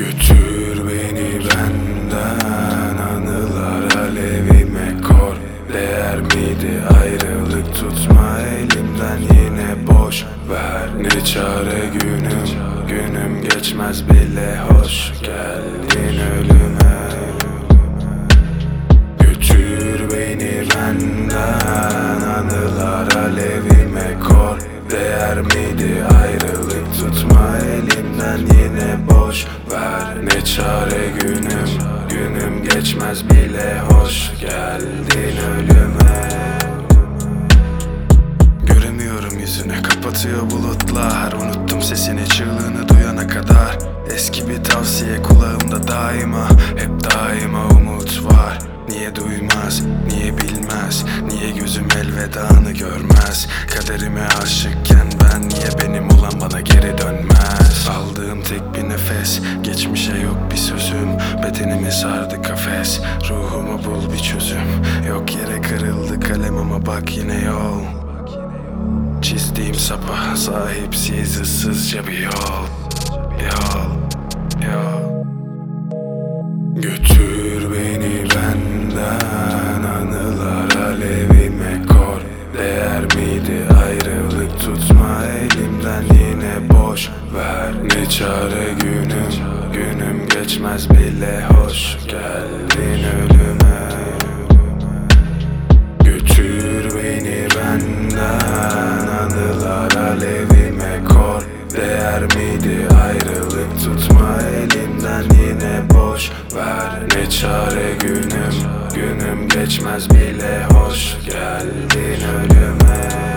Götür beni benden, anılar alevime kor. Değer miydi ayrılık, tutma elimden, yine boş ver. Ne çare günüm, günüm geçmez bile, hoş geldin ölüme. Götür beni benden, anılar alevime kor. Değer miydi ayrılık, tutma elimden, yine boş ver. Ne çare günüm, günüm geçmez bile, hoş geldin ölüme. Göremiyorum yüzünü, kapatıyor bulutlar. Unuttum sesini, çığlığını duyana kadar. Eski bir tavsiye kulağımda daima, hep daima umut var. Niye duymaz, niye bilmez, niye gözüm elvedanı görmez? Kaderime aşıkken ben, niye benim olan bana geri dönmez? Aldığım tek bir nefes, geçmişe yok bir sözüm. Bedenimi sardı kafes, ruhumu bul bir çözüm. Yok yere kırıldı kalem ama bak yine yol. Çizdiğim sapa sahipsiz, ıssızca bir yol. Yol. Götür beni benden, anılar alevime kor. Değer miydi ayrılık, tutma elimden, yine boş ver. Ne çare günüm, günüm geçmez bile, hoş geldin ölüme. Götür beni benden, anılar alevime kor. Değer miydi ayrılık, tutma elimden, yine boş ver. Ne çare günüm, günüm geçmez bile, hoş geldin ölüme.